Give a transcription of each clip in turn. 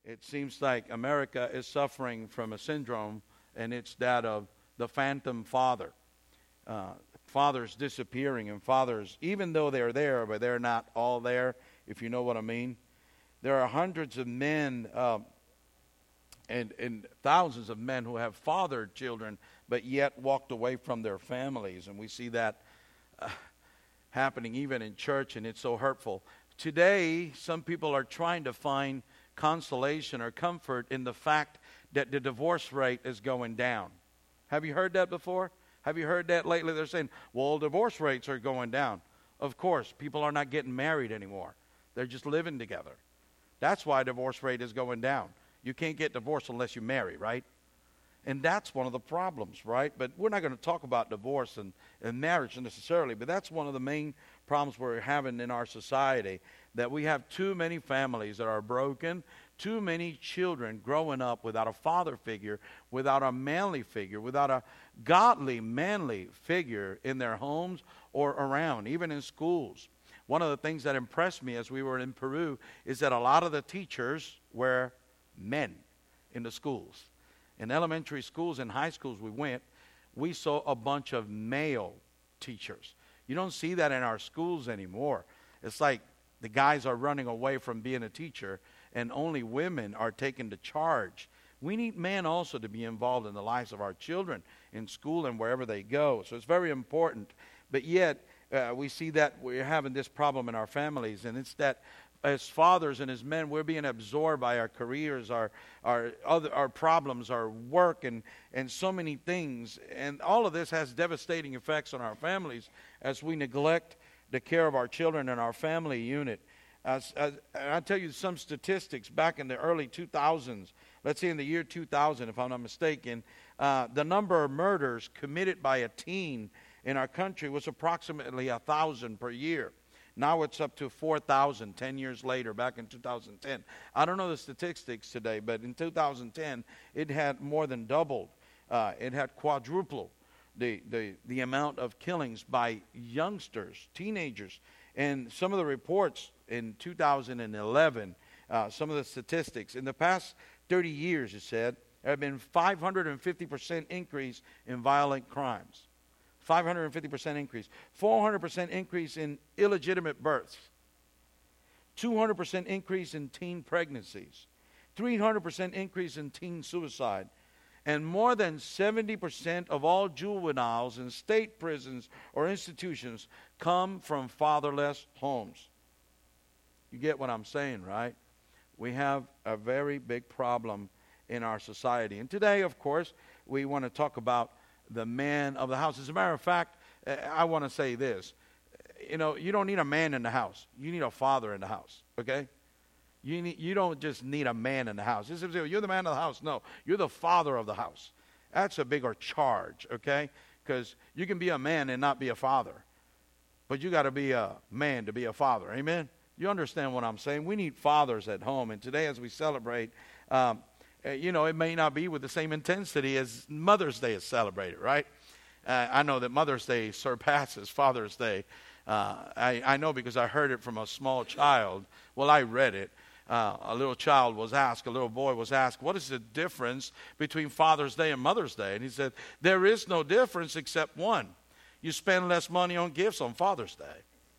It seems like America is suffering from a syndrome, and it's that of the phantom father. Fathers disappearing, and fathers, even though they're there, but they're not all there, if you know what I mean. There are hundreds of men and thousands of men who have fathered children, but yet walked away from their families. And we see that happening even in church, and it's so hurtful. Today, some people are trying to find consolation or comfort in the fact that the divorce rate is going down. Have you heard that before? Have you heard that lately? They're saying, well, divorce rates are going down. Of course, people are not getting married anymore. They're just living together. That's why divorce rate is going down. You can't get divorced unless you marry, right? And that's one of the problems, right? But we're not going to talk about divorce and marriage necessarily, but that's one of the main problems we're having in our society, that we have too many families that are broken, too many children growing up without a father figure, without a manly figure, without a godly, manly figure in their homes or around, even in schools. One of the things that impressed me as we were in Peru is that a lot of the teachers were men in the schools. In elementary schools and high schools we saw a bunch of male teachers. You don't see that in our schools anymore. It's like the guys are running away from being a teacher, and only women are taking the charge. We need men also to be involved in the lives of our children in school and wherever they go. So it's very important. But yet, we see that we're having this problem in our families, and it's that as fathers and as men, we're being absorbed by our careers, our problems, our work, and so many things. And all of this has devastating effects on our families as we neglect the care of our children and our family unit. I'll tell you some statistics back in the early 2000s. Let's say in the year 2000, if I'm not mistaken, the number of murders committed by a teen in our country was approximately 1,000 per year. Now it's up to 4,000 10 years later, back in 2010. I don't know the statistics today, but in 2010, it had more than doubled. It had quadrupled the amount of killings by youngsters, teenagers. And some of the reports in 2011, some of the statistics, in the past 30 years, it said, there have been 550% increase in violent crimes. 550% increase. 400% increase in illegitimate births. 200% increase in teen pregnancies. 300% increase in teen suicide. And more than 70% of all juveniles in state prisons or institutions come from fatherless homes. You get what I'm saying, right? We have a very big problem in our society. And today, of course, we want to talk about the man of the house. As a matter of fact, I want to say this. You know, you don't need a man in the house. You need a father in the house, okay? You don't just need a man in the house. You're the man of the house. No, you're the father of the house. That's a bigger charge, okay? Because you can be a man and not be a father. But you got to be a man to be a father, amen? You understand what I'm saying? We need fathers at home. And today as we celebrate, it may not be with the same intensity as Mother's Day is celebrated, right? I know that Mother's Day surpasses Father's Day. I know because I heard it from a small child. Well, I read it. A little boy was asked, what is the difference between Father's Day and Mother's Day? And he said, there is no difference except one. You spend less money on gifts on Father's Day.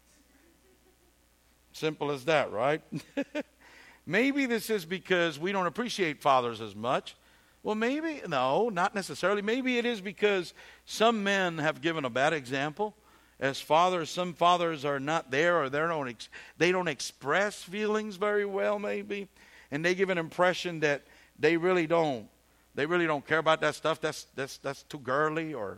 Simple as that, right? Maybe this is because we don't appreciate fathers as much. Well, maybe, no, not necessarily. Maybe it is because some men have given a bad example. As fathers, some fathers are not there, or they don't express feelings very well, maybe. And they give an impression that they really don't care about that stuff. That's too girly, or,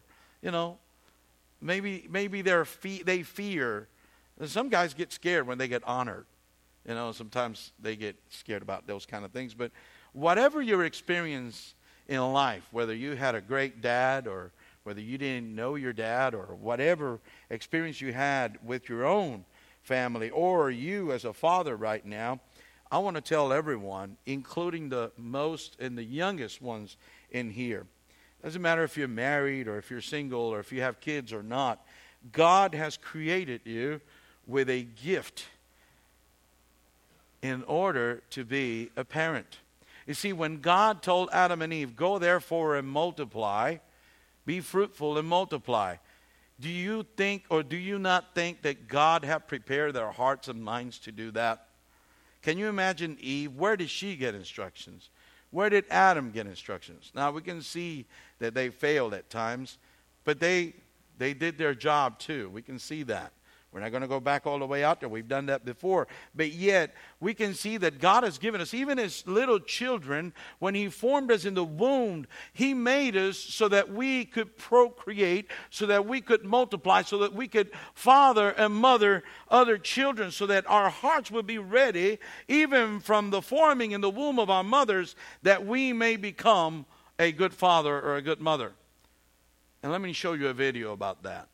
maybe they fear. Some guys get scared when they get honored. Sometimes they get scared about those kind of things. But whatever your experience in life, whether you had a great dad or whether you didn't know your dad, or whatever experience you had with your own family, or you as a father right now, I want to tell everyone, including the most and the youngest ones in here, doesn't matter if you're married or if you're single or if you have kids or not, God has created you with a gift in order to be a parent. You see, when God told Adam and Eve, go therefore and multiply, be fruitful and multiply, do you think or do you not think that God had prepared their hearts and minds to do that? Can you imagine Eve? Where did she get instructions? Where did Adam get instructions? Now, we can see that they failed at times, but they did their job too. We can see that. We're not going to go back all the way out there. We've done that before. But yet, we can see that God has given us, even as little children, when He formed us in the womb, He made us so that we could procreate, so that we could multiply, so that we could father and mother other children, so that our hearts would be ready, even from the forming in the womb of our mothers, that we may become a good father or a good mother. And let me show you a video about that.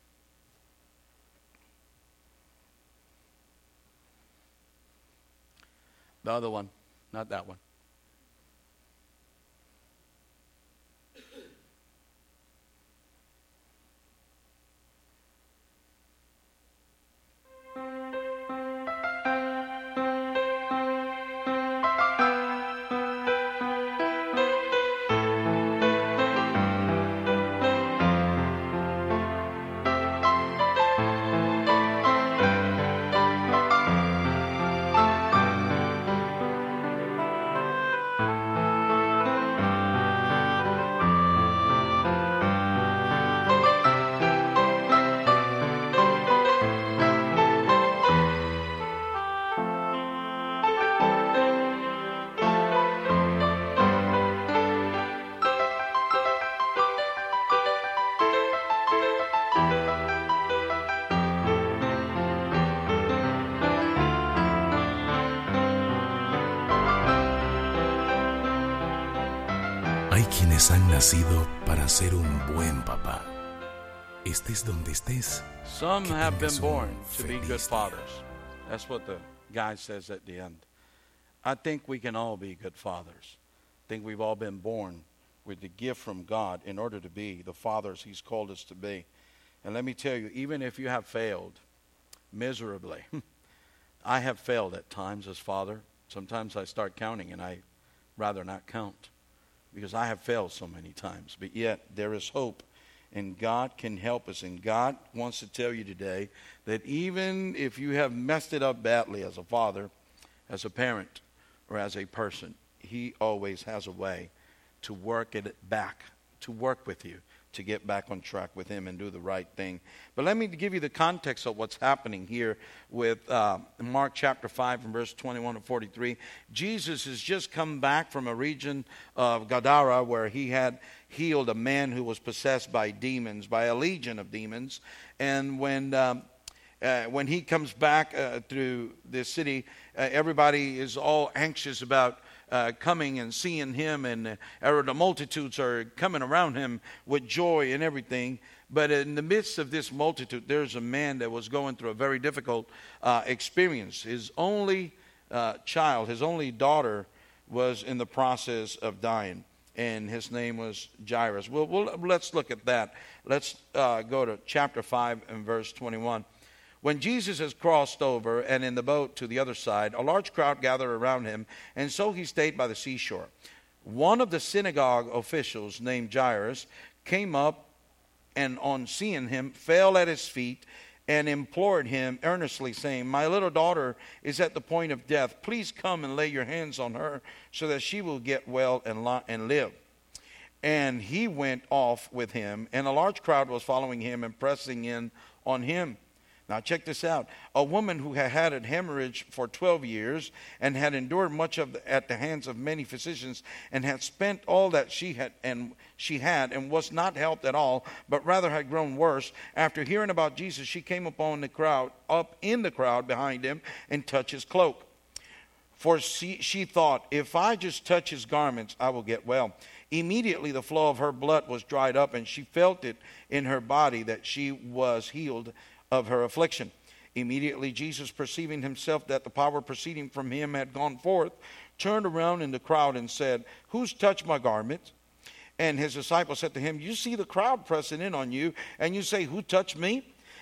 The other one, not that one. Hay quienes han nacido para ser un buen papá. Estés donde estés. Some have been born to be good fathers. That's what the guy says at the end. I think we can all be good fathers. I think we've all been born with the gift from God in order to be the fathers He's called us to be. And let me tell you, even if you have failed miserably, I have failed at times as father. Sometimes I start counting and I rather not count, because I have failed so many times. But yet, there is hope, and God can help us. And God wants to tell you today that even if you have messed it up badly as a father, as a parent, or as a person, He always has a way to work it back, to work with you, to get back on track with Him and do the right thing. But let me give you the context of what's happening here with Mark chapter 5 and verse 21 to 43. Jesus has just come back from a region of Gadara where He had healed a man who was possessed by demons, by a legion of demons. And when He comes back through this city, everybody is all anxious about coming and seeing Him, and the multitudes are coming around Him with joy and everything. But in the midst of this multitude, there's a man that was going through a very difficult experience. His only child, his only daughter, was in the process of dying, and his name was Jairus. Well, let's look at that. Let's go to chapter 5 and verse 21. When Jesus has crossed over and in the boat to the other side, a large crowd gathered around Him, and so He stayed by the seashore. One of the synagogue officials named Jairus came up, and on seeing Him, fell at His feet and implored Him earnestly, saying, "My little daughter is at the point of death. Please come and lay your hands on her so that she will get well and live." And He went off with him, and a large crowd was following Him and pressing in on Him. Now check this out. A woman who had had a hemorrhage for 12 years and had endured much at the hands of many physicians, and had spent all that she had and was not helped at all, but rather had grown worse. After hearing about Jesus, she came up in the crowd behind Him and touched His cloak. For she thought, if I just touch His garments, I will get well. Immediately the flow of her blood was dried up, and she felt it in her body that she was healed of her affliction. Immediately Jesus, perceiving Himself that the power proceeding from Him had gone forth, turned around in the crowd and said, "Who's touched my garment?" And His disciples said to Him, "You see the crowd pressing in on you, and you say, 'Who touched me?'"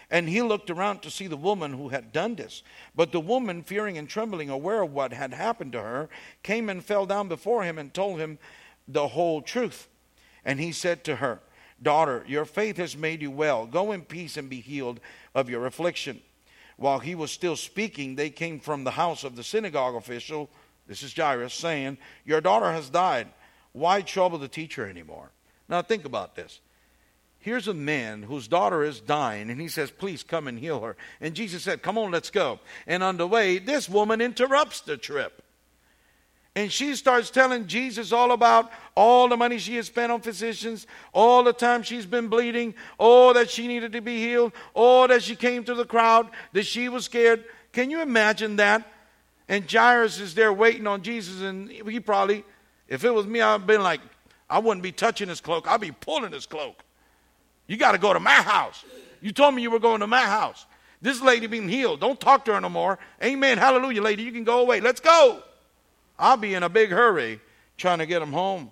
And he looked around to see the woman who had done this. But the woman, fearing and trembling, aware of what had happened to her, came and fell down before him and told him the whole truth. And he said to her, "Daughter, your faith has made you well. Go in peace and be healed of your affliction." While he was still speaking, they came from the house of the synagogue official, this is Jairus, saying, "Your daughter has died. Why trouble the teacher anymore?" Now think about this. Here's a man whose daughter is dying, and he says, "Please come and heal her." And Jesus said, "Come on, let's go." And on the way, this woman interrupts the trip. And she starts telling Jesus all about all the money she has spent on physicians, all the time she's been bleeding, all that she needed to be healed, all that she came to the crowd, that she was scared. Can you imagine that? And Jairus is there waiting on Jesus, and he probably, if it was me, I'd been like, I wouldn't be touching his cloak. I'd be pulling his cloak. You got to go to my house. You told me you were going to my house. This lady being healed. Don't talk to her no more. Amen. Hallelujah, lady. You can go away. Let's go. I'll be in a big hurry trying to get him home.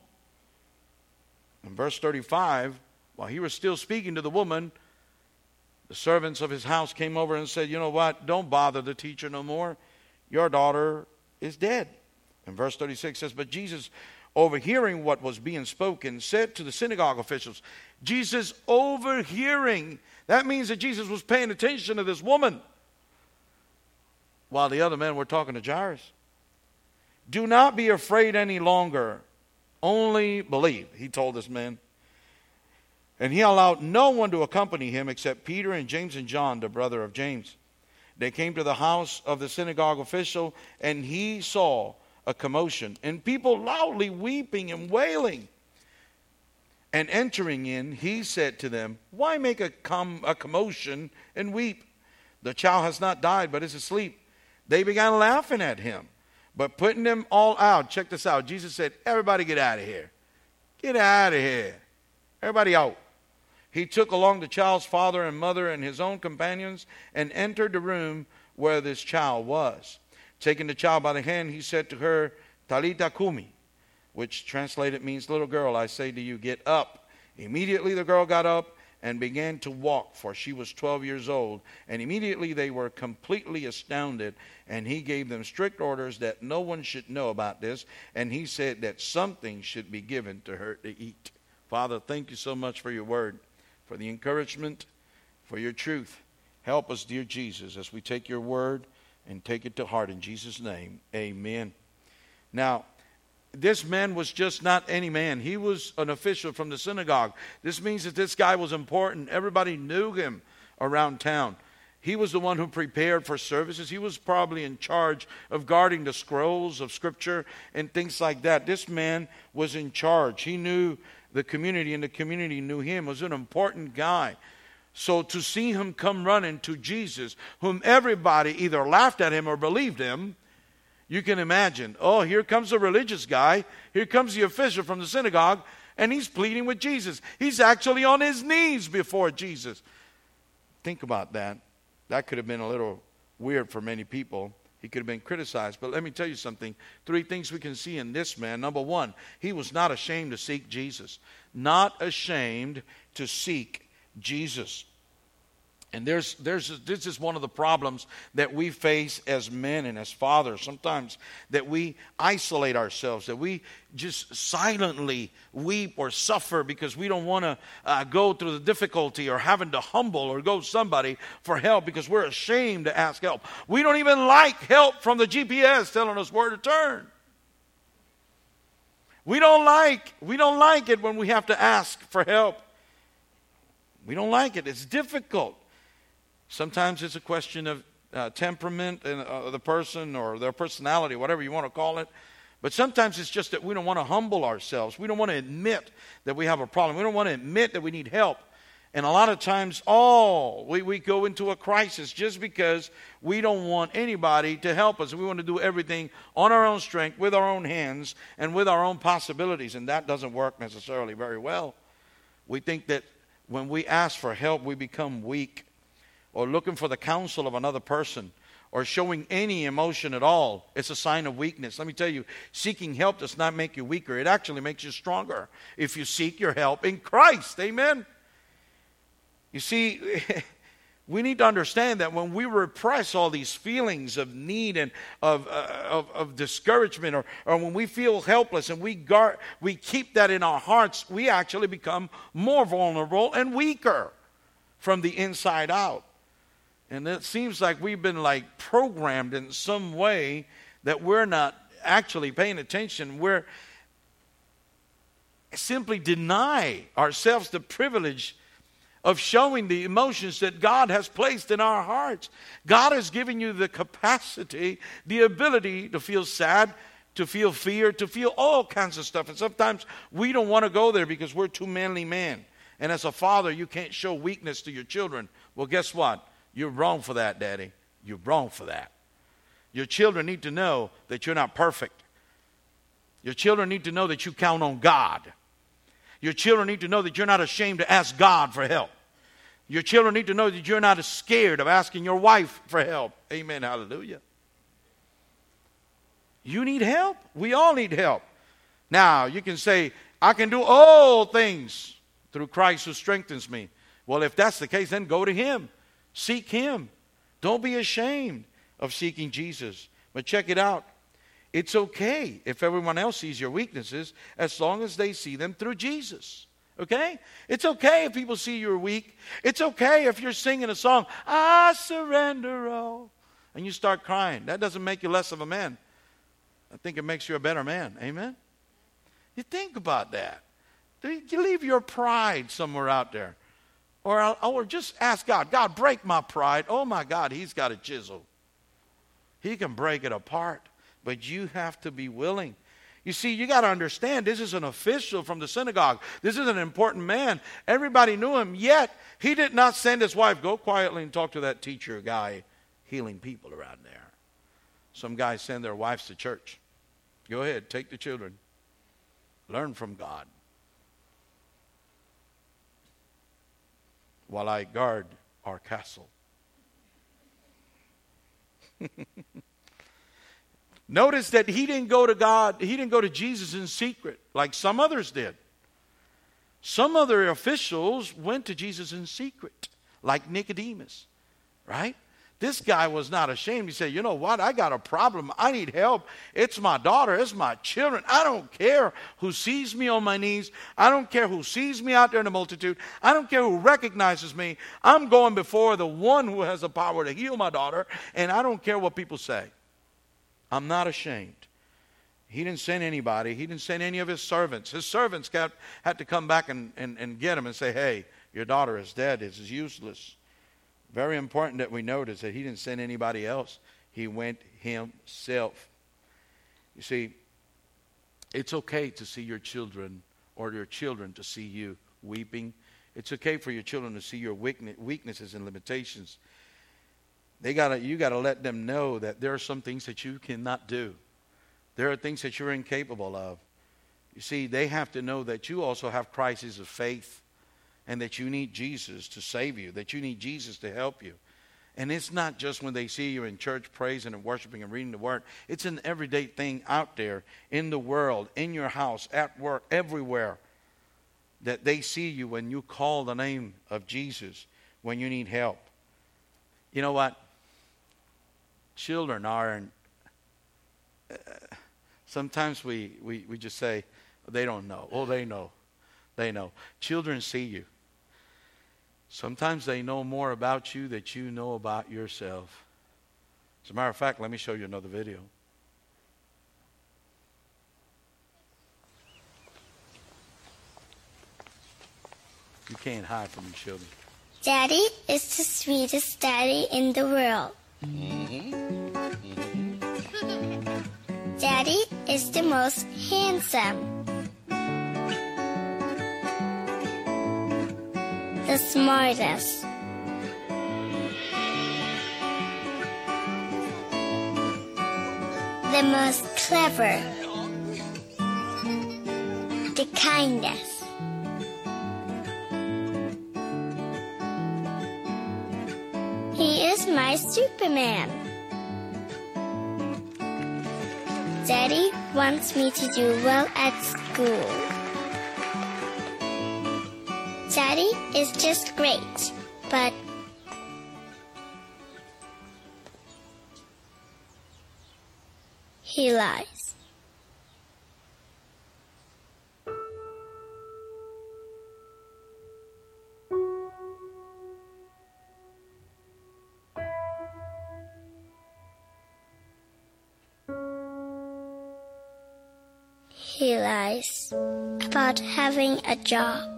In verse 35, while he was still speaking to the woman, the servants of his house came over and said, "You know what? Don't bother the teacher no more. Your daughter is dead." And verse 36 says, but Jesus, overhearing what was being spoken, said to the synagogue officials, Jesus overhearing, that means that Jesus was paying attention to this woman while the other men were talking to Jairus. "Do not be afraid any longer, only believe," he told this man. And he allowed no one to accompany him except Peter and James and John, the brother of James. They came to the house of the synagogue official, and he saw a commotion, and people loudly weeping and wailing. And entering in, he said to them, "Why make a commotion and weep? The child has not died, but is asleep." They began laughing at him. But putting them all out, check this out. Jesus said, "Everybody get out of here. Get out of here. Everybody out." He took along the child's father and mother and his own companions and entered the room where this child was. Taking the child by the hand, he said to her, "Talitha kumi," which translated means, "Little girl, I say to you, get up." Immediately the girl got up and began to walk, for she was 12 years old. And immediately they were completely astounded. And he gave them strict orders that no one should know about this. And he said that something should be given to her to eat. Father, thank you so much for your word, for the encouragement, for your truth. Help us, dear Jesus, as we take your word and take it to heart. In Jesus' name, amen. Now, this man was just not any man. He was an official from the synagogue. This means that this guy was important. Everybody knew him around town. He was the one who prepared for services. He was probably in charge of guarding the scrolls of Scripture and things like that. This man was in charge. He knew the community, and the community knew him. He was an important guy. So to see him come running to Jesus, whom everybody either laughed at him or believed him, you can imagine, oh, here comes a religious guy. Here comes the official from the synagogue, and he's pleading with Jesus. He's actually on his knees before Jesus. Think about that. That could have been a little weird for many people. He could have been criticized. But let me tell you something. 3 things we can see in this man. Number 1, he was not ashamed to seek Jesus. Not ashamed to seek Jesus. And this is one of the problems that we face as men and as fathers. Sometimes that we isolate ourselves, that we just silently weep or suffer because we don't want to go through the difficulty or having to humble or go to somebody for help because we're ashamed to ask help. We don't even like help from the GPS telling us where to turn. We don't like it when we have to ask for help. We don't like it. It's difficult. Sometimes it's a question of temperament and the person or their personality, whatever you want to call it. But sometimes it's just that we don't want to humble ourselves. We don't want to admit that we have a problem. We don't want to admit that we need help. And a lot of times, we go into a crisis just because we don't want anybody to help us. We want to do everything on our own strength, with our own hands, and with our own possibilities. And that doesn't work necessarily very well. We think that when we ask for help, we become weak, or looking for the counsel of another person, or showing any emotion at all. It's a sign of weakness. Let me tell you, seeking help does not make you weaker. It actually makes you stronger if you seek your help in Christ. Amen? You see, We need to understand that when we repress all these feelings of need and of discouragement, or when we feel helpless and we keep that in our hearts, we actually become more vulnerable and weaker from the inside out. And it seems like we've been like programmed in some way that we're not actually paying attention. We're simply deny ourselves the privilege of showing the emotions that God has placed in our hearts. God has given you the capacity, the ability to feel sad, to feel fear, to feel all kinds of stuff. And sometimes we don't want to go there because we're too manly men. And as a father, you can't show weakness to your children. Well, guess what? You're wrong for that, Daddy. You're wrong for that. Your children need to know that you're not perfect. Your children need to know that you count on God. Your children need to know that you're not ashamed to ask God for help. Your children need to know that you're not scared of asking your wife for help. Amen. Hallelujah. You need help. We all need help. Now, you can say, I can do all things through Christ who strengthens me. Well, if that's the case, then go to Him. Seek Him. Don't be ashamed of seeking Jesus. But check it out. It's okay if everyone else sees your weaknesses as long as they see them through Jesus. Okay? It's okay if people see you're weak. It's okay if you're singing a song, I surrender all, and you start crying. That doesn't make you less of a man. I think it makes you a better man. Amen? You think about that. You leave your pride somewhere out there. Or just ask God, God, break my pride. Oh my God, He's got a chisel. He can break it apart. But you have to be willing. You see, you got to understand, this is an official from the synagogue. This is an important man. Everybody knew him, yet he did not send his wife, go quietly and talk to that teacher guy healing people around there. Some guys send their wives to church. Go ahead, take the children. Learn from God. While I guard our castle. Notice that he didn't go to God, he didn't go to Jesus in secret like some others did. Some other officials went to Jesus in secret, like Nicodemus, right? This guy was not ashamed. He said, you know what? I got a problem. I need help. It's my daughter. It's my children. I don't care who sees me on my knees. I don't care who sees me out there in the multitude. I don't care who recognizes me. I'm going before the one who has the power to heal my daughter, and I don't care what people say. I'm not ashamed. He didn't send anybody. He didn't send any of his servants. His servants had to come back and get him and say, hey, your daughter is dead. This is useless. Very important that we notice that he didn't send anybody else. He went himself. You see, it's okay to see your children or your children to see you weeping. It's okay for your children to see your weaknesses and limitations. You got to let them know that there are some things that you cannot do. There are things that you're incapable of. You see, they have to know that you also have crises of faith and that you need Jesus to save you, that you need Jesus to help you. And it's not just when they see you in church praising and worshiping and reading the Word. It's an everyday thing out there in the world, in your house, at work, everywhere, that they see you when you call the name of Jesus when you need help. You know what? Children are, sometimes we just say, they don't know. Oh, they know. They know. Children see you. Sometimes they know more about you than you know about yourself. As a matter of fact, let me show you another video. You can't hide from your children. Daddy is the sweetest daddy in the world. Daddy is the most handsome, the smartest, the most clever, the kindest. He is my Superman. Daddy wants me to do well at school. Daddy is just great, but He lies. He lies about having a job.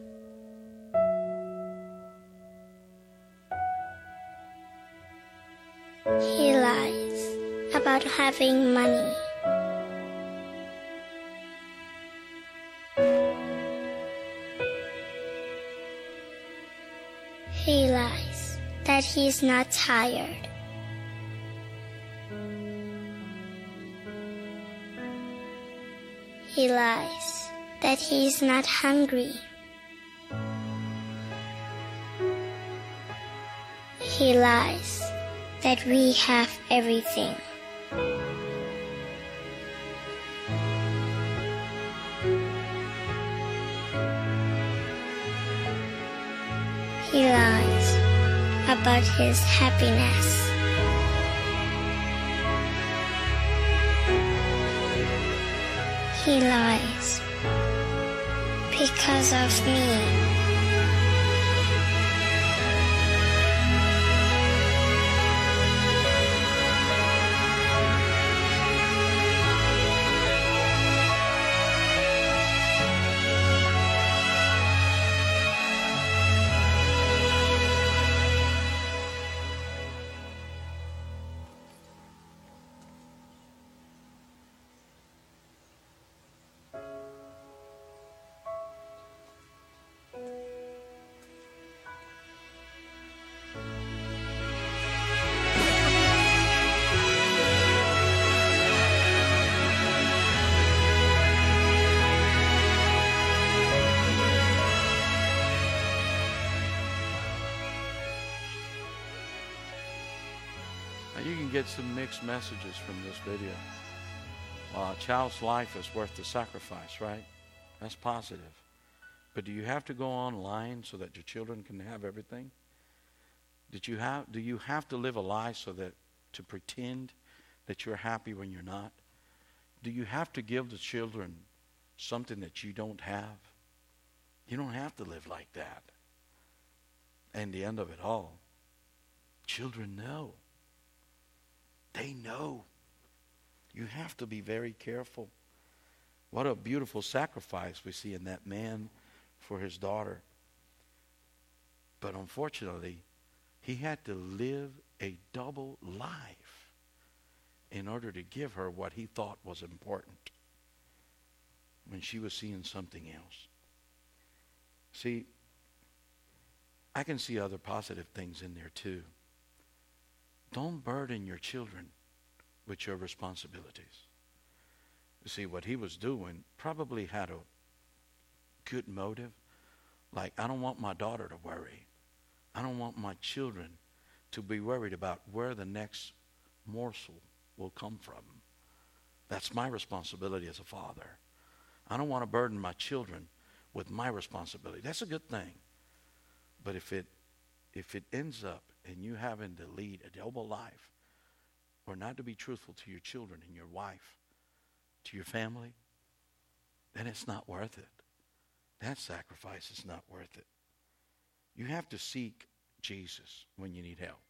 He lies about having money. He lies that he's not tired. He lies that he's not hungry. He lies that we have everything. He lies about his happiness. He lies because of me. You can get some mixed messages from this video. A child's life is worth the sacrifice, right? That's positive. But do you have to go online so that your children can have everything? Do you have to live a lie to pretend that you're happy when you're not? Do you have to give the children something that you don't have? You don't have to live like that. And the end of it all, children know. They know. You have to be very careful. What a beautiful sacrifice we see in that man for his daughter. But unfortunately, he had to live a double life in order to give her what he thought was important when she was seeing something else. See, I can see other positive things in there too. Don't burden your children with your responsibilities. You see, what he was doing probably had a good motive. Like, I don't want my daughter to worry. I don't want my children to be worried about where the next morsel will come from. That's my responsibility as a father. I don't want to burden my children with my responsibility. That's a good thing. But if it ends up in you having to lead a double life, or not to be truthful to your children and your wife, to your family, then it's not worth it. That sacrifice is not worth it. You have to seek Jesus when you need help.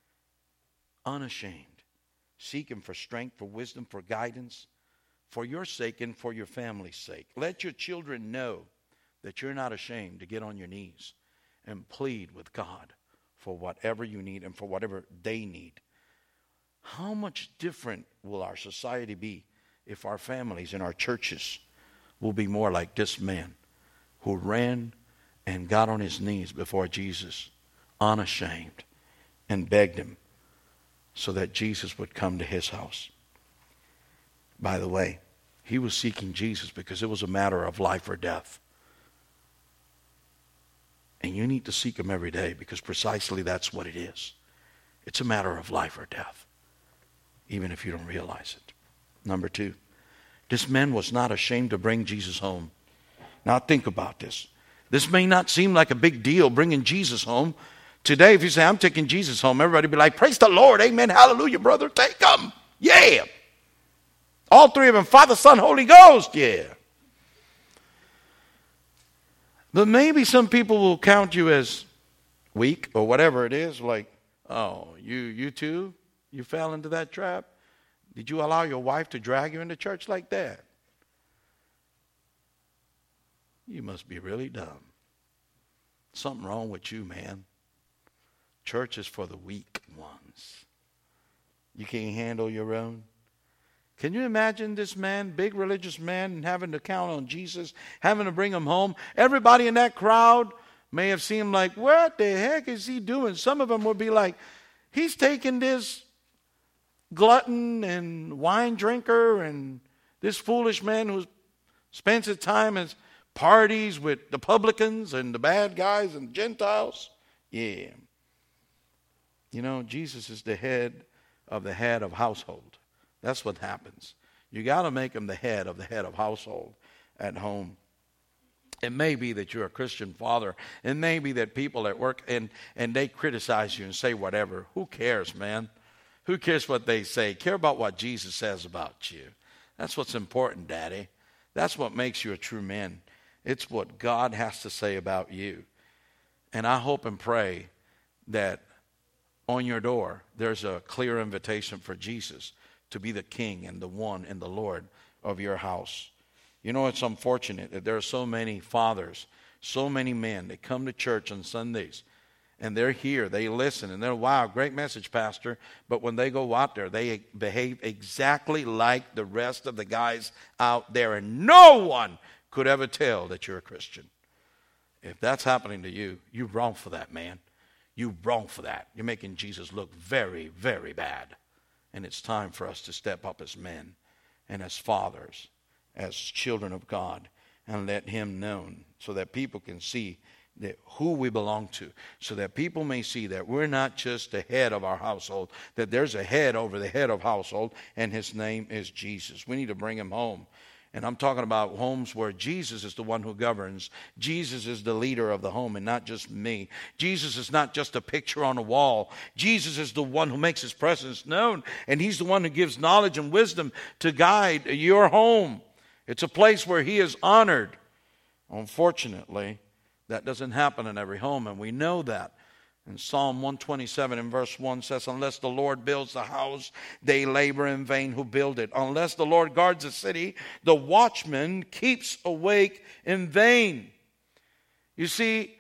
Unashamed. Seek him for strength, for wisdom, for guidance, for your sake and for your family's sake. Let your children know that you're not ashamed to get on your knees and plead with God for whatever you need and for whatever they need. How much different will our society be if our families and our churches will be more like this man who ran and got on his knees before Jesus, unashamed, and begged him so that Jesus would come to his house. By the way, he was seeking Jesus because it was a matter of life or death. And you need to seek him every day because precisely that's what it is. It's a matter of life or death, even if you don't realize it. Number 2, this man was not ashamed to bring Jesus home. Now think about this. This may not seem like a big deal bringing Jesus home. Today, if you say, I'm taking Jesus home, everybody be like, praise the Lord, amen, hallelujah, brother, take him. Yeah. All three of them, Father, Son, Holy Ghost. Yeah. But maybe some people will count you as weak or whatever it is. Like, oh, you too? You fell into that trap? Did you allow your wife to drag you into church like that? You must be really dumb. Something wrong with you, man. Church is for the weak ones. You can't handle your own. Can you imagine this man, big religious man, having to count on Jesus, having to bring him home? Everybody in that crowd may have seemed like, what the heck is he doing? Some of them would be like, he's taking this glutton and wine drinker and this foolish man who spends his time as parties with the publicans and the bad guys and Gentiles. Yeah. You know, Jesus is the head of household. That's what happens. You got to make him the head of household at home. It may be that you're a Christian father. It may be that people at work and they criticize you and say whatever. Who cares, man? Who cares what they say? Care about what Jesus says about you. That's what's important, Daddy. That's what makes you a true man. It's what God has to say about you. And I hope and pray that on your door there's a clear invitation for Jesus to be the King and the one and the Lord of your house. You know, it's unfortunate that there are so many fathers, so many men that come to church on Sundays, and they're here, they listen, and they're, wow, great message, Pastor. But when they go out there, they behave exactly like the rest of the guys out there, and no one could ever tell that you're a Christian. If that's happening to you, you're wrong for that, man. You're wrong for that. You're making Jesus look very, very bad. And it's time for us to step up as men and as fathers, as children of God, and let him known so that people can see that who we belong to, so that people may see that we're not just the head of our household, that there's a head over the head of household, and his name is Jesus. We need to bring him home. And I'm talking about homes where Jesus is the one who governs. Jesus is the leader of the home and not just me. Jesus is not just a picture on a wall. Jesus is the one who makes his presence known. And he's the one who gives knowledge and wisdom to guide your home. It's a place where he is honored. Unfortunately, that doesn't happen in every home, and we know that. And Psalm 127 in verse 1 says, unless the Lord builds the house, they labor in vain who build it. Unless the Lord guards the city, the watchman keeps awake in vain. You see,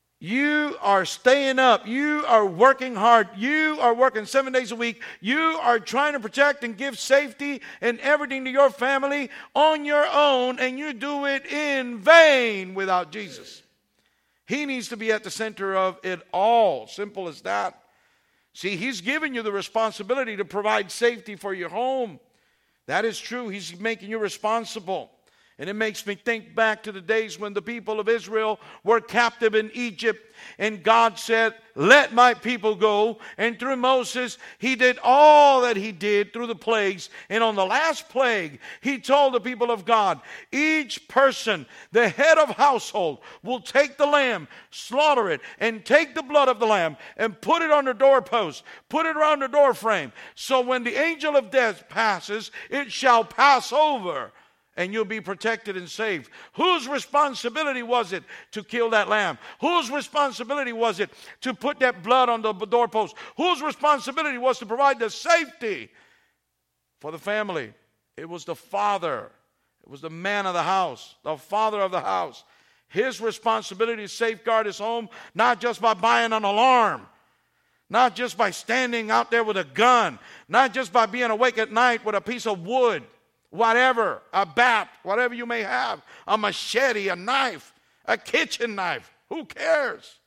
you are staying up. You are working hard. You are working 7 days a week. You are trying to protect and give safety and everything to your family on your own, and you do it in vain without Jesus. He needs to be at the center of it all. Simple as that. See, he's given you the responsibility to provide safety for your home. That is true. He's making you responsible. And it makes me think back to the days when the people of Israel were captive in Egypt. And God said, let my people go. And through Moses, he did all that he did through the plagues. And on the last plague, he told the people of God, each person, the head of household, will take the lamb, slaughter it, and take the blood of the lamb and put it on the doorpost, put it around the door frame. So when the angel of death passes, it shall pass over, and you'll be protected and saved. Whose responsibility was it to kill that lamb? Whose responsibility was it to put that blood on the doorpost? Whose responsibility was to provide the safety for the family? It was the father. It was the man of the house, the father of the house. His responsibility to safeguard his home, not just by buying an alarm, not just by standing out there with a gun, not just by being awake at night with a piece of wood, whatever, a bat, whatever you may have, a machete, a knife, a kitchen knife. Who cares?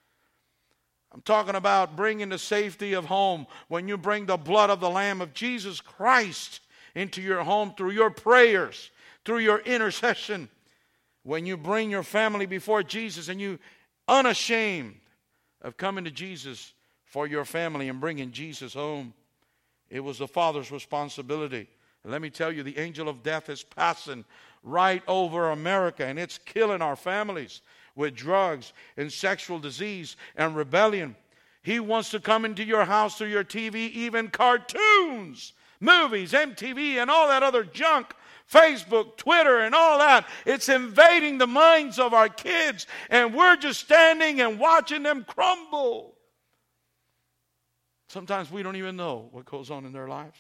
I'm talking about bringing the safety of home when you bring the blood of the Lamb of Jesus Christ into your home through your prayers, through your intercession. When you bring your family before Jesus and you unashamed of coming to Jesus for your family and bringing Jesus home. It was the Father's responsibility. And let me tell you, the angel of death is passing right over America, and it's killing our families with drugs and sexual disease and rebellion. He wants to come into your house through your TV, even cartoons. movies, MTV, and all that other junk, Facebook, Twitter, and all that. It's invading the minds of our kids, and we're just standing and watching them crumble. Sometimes we don't even know what goes on in their lives.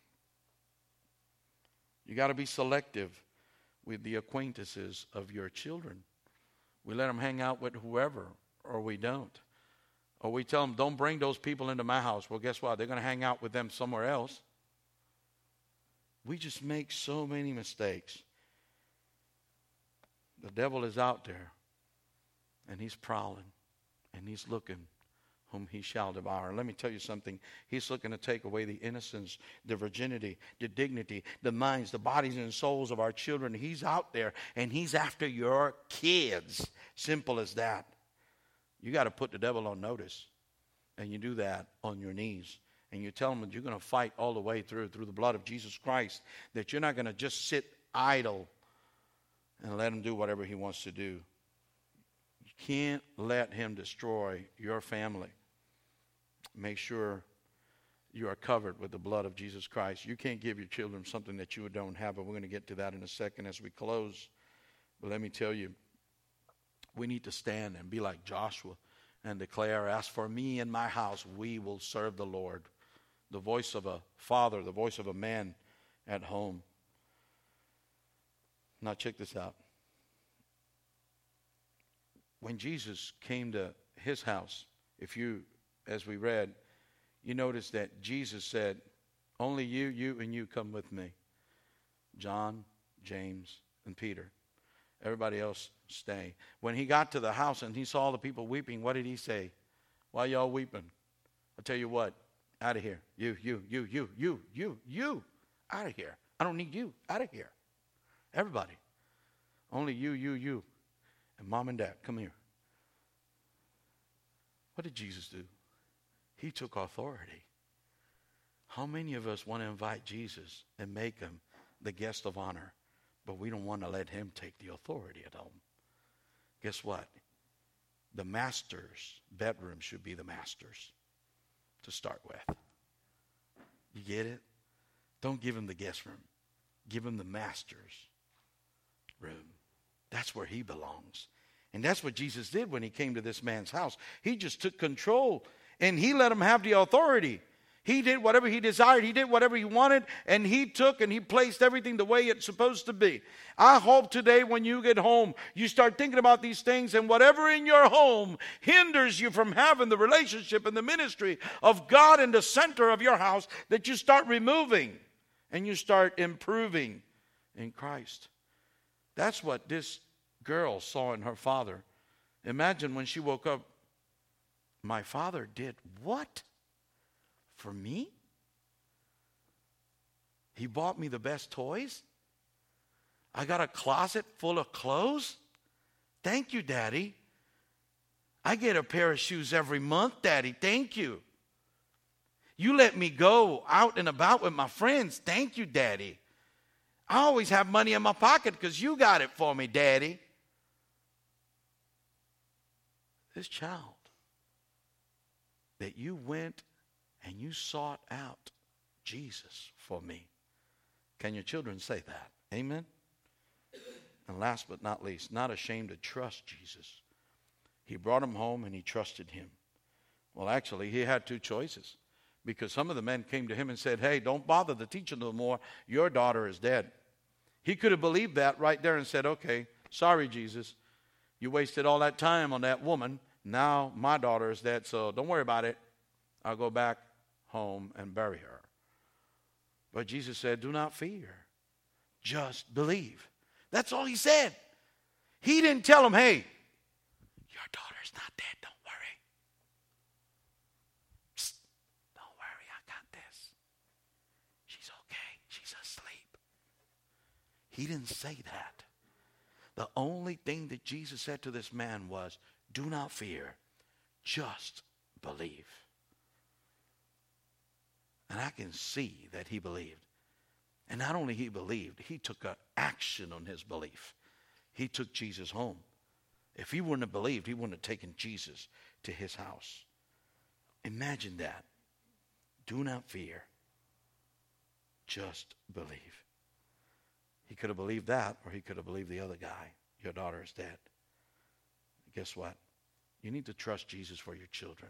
You got to be selective with the acquaintances of your children. We let them hang out with whoever, or we don't. Or we tell them, don't bring those people into my house. Well, guess what? They're going to hang out with them somewhere else. We just make so many mistakes. The devil is out there, and he's prowling, and he's looking whom he shall devour. Let me tell you something. He's looking to take away the innocence, the virginity, the dignity, the minds, the bodies and souls of our children. He's out there, and he's after your kids. Simple as that. You got to put the devil on notice, and you do that on your knees. And you tell him that you're going to fight all the way through the blood of Jesus Christ, that you're not going to just sit idle and let him do whatever he wants to do. You can't let him destroy your family. Make sure you are covered with the blood of Jesus Christ. You can't give your children something that you don't have, and we're going to get to that in a second as we close. But let me tell you, we need to stand and be like Joshua and declare, as for me and my house, we will serve the Lord. The voice of a father, the voice of a man at home. Now check this out. When Jesus came to his house, as we read, you notice that Jesus said, only you and you come with me. John, James, and Peter. Everybody else stay. When he got to the house and he saw the people weeping, what did he say? Why y'all weeping? I'll tell you what, out of here. You, out of here. I don't need you, out of here. Everybody. Only you. And mom and dad, come here. What did Jesus do? He took authority. How many of us want to invite Jesus and make him the guest of honor, but we don't want to let him take the authority at home? Guess what? The master's bedroom should be the master's to start with. You get it? Don't give him the guest room. Give him the master's room. That's where he belongs. And that's what Jesus did when he came to this man's house. He just took control, and he let him have the authority. He did whatever he desired. He did whatever he wanted, and he took and he placed everything the way it's supposed to be. I hope today when you get home, you start thinking about these things, and whatever in your home hinders you from having the relationship and the ministry of God in the center of your house, that you start removing and you start improving in Christ. That's what this girl saw in her father. Imagine when she woke up, my father did what? For me? He bought me the best toys? I got a closet full of clothes? Thank you, Daddy. I get a pair of shoes every month, Daddy. Thank you. You let me go out and about with my friends. Thank you, Daddy. I always have money in my pocket because you got it for me, Daddy. This child that you went and you sought out Jesus for me. Can your children say that? Amen? And last but not least, not ashamed to trust Jesus. He brought him home and he trusted him. Well, actually, he had two choices. Because some of the men came to him and said, hey, don't bother the teacher no more. Your daughter is dead. He could have believed that right there and said, okay, sorry, Jesus. You wasted all that time on that woman. Now my daughter is dead, so don't worry about it. I'll go back home and bury her. But Jesus said, do not fear. Just believe. That's all he said. He didn't tell him, hey, your daughter's not dead. Don't worry. Psst, don't worry. I got this. She's okay. She's asleep. He didn't say that. The only thing that Jesus said to this man was, do not fear. Just believe. And I can see that he believed. And not only he believed, he took an action on his belief. He took Jesus home. If he wouldn't have believed, he wouldn't have taken Jesus to his house. Imagine that. Do not fear. Just believe. He could have believed that, or he could have believed the other guy. Your daughter is dead. Guess what? You need to trust Jesus for your children.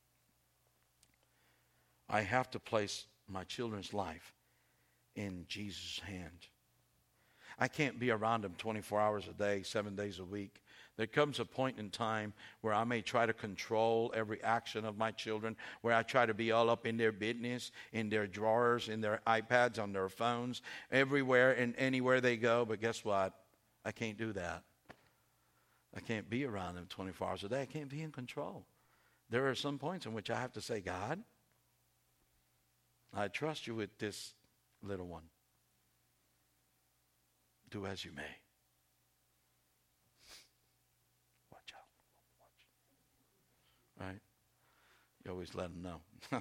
I have to place my children's life in Jesus' hand. I can't be around them 24 hours a day, 7 days a week. There comes a point in time where I may try to control every action of my children, where I try to be all up in their business, in their drawers, in their iPads, on their phones, everywhere and anywhere they go. But guess what? I can't do that. I can't be around them 24 hours a day. I can't be in control. There are some points in which I have to say, God, I trust you with this little one. Do as you may. Watch out. Right? You always let them know.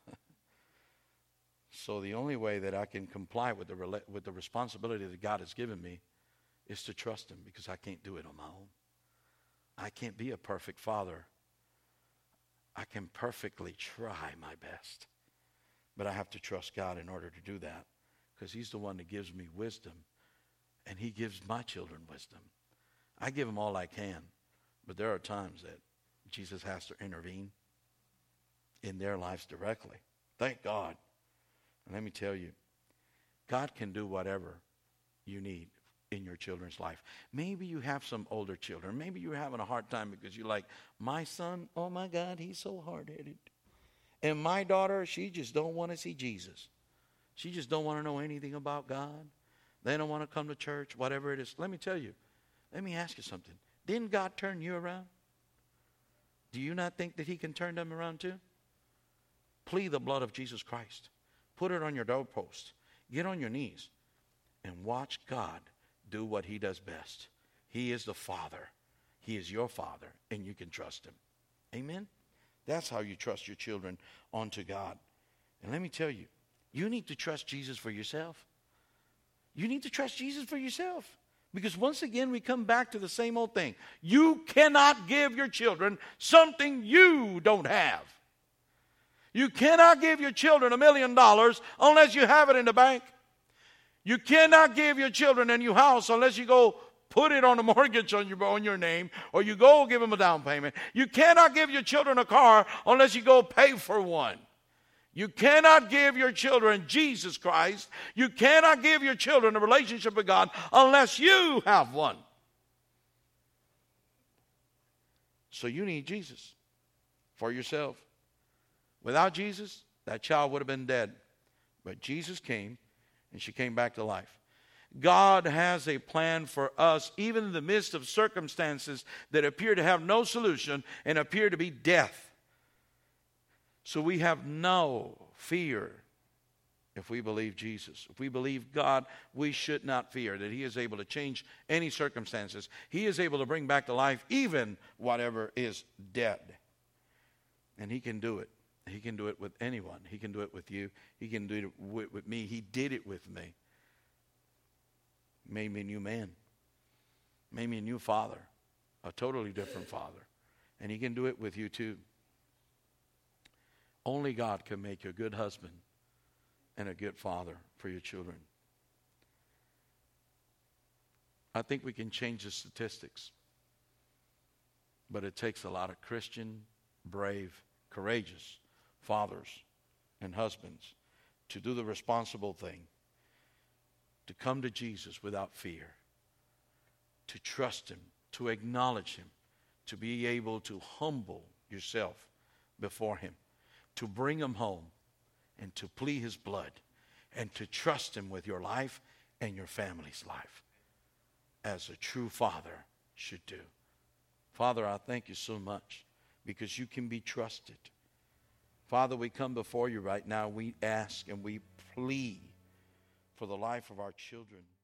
So the only way that I can comply with the responsibility that God has given me is to trust him, because I can't do it on my own. I can't be a perfect father. I can perfectly try my best. But I have to trust God in order to do that, because he's the one that gives me wisdom, and he gives my children wisdom. I give them all I can, but there are times that Jesus has to intervene in their lives directly. Thank God. And let me tell you, God can do whatever you need in your children's life. Maybe you have some older children. Maybe you're having a hard time because you're like, my son, oh my God, he's so hard-headed. And my daughter, she just don't want to see Jesus. She just don't want to know anything about God. They don't want to come to church, whatever it is. Let me tell you, let me ask you something. Didn't God turn you around? Do you not think that he can turn them around too? Plead the blood of Jesus Christ. Put it on your doorpost. Get on your knees and watch God do what he does best. He is the Father. He is your Father, and you can trust him. Amen? That's how you trust your children onto God. And let me tell you, you need to trust Jesus for yourself. You need to trust Jesus for yourself. Because once again, we come back to the same old thing. You cannot give your children something you don't have. You cannot give your children $1 million unless you have it in the bank. You cannot give your children a new house unless you go put it on a mortgage on your name, or you go give them a down payment. You cannot give your children a car unless you go pay for one. You cannot give your children Jesus Christ. You cannot give your children a relationship with God unless you have one. So you need Jesus for yourself. Without Jesus, that child would have been dead. But Jesus came, and she came back to life. God has a plan for us, even in the midst of circumstances that appear to have no solution and appear to be death. So we have no fear if we believe Jesus. If we believe God, we should not fear that he is able to change any circumstances. He is able to bring back to life even whatever is dead. And he can do it. He can do it with anyone. He can do it with you. He can do it with me. He did it with me. Made me a new man. Made me a new father. A totally different father. And he can do it with you too. Only God can make you a good husband and a good father for your children. I think we can change the statistics. But it takes a lot of Christian, brave, courageous fathers and husbands to do the responsible thing. To come to Jesus without fear. To trust him. To acknowledge him. To be able to humble yourself before him. To bring him home and to plead his blood and to trust him with your life and your family's life as a true father should do. Father, I thank you so much because you can be trusted. Father, we come before you right now. We ask and we plead for the life of our children.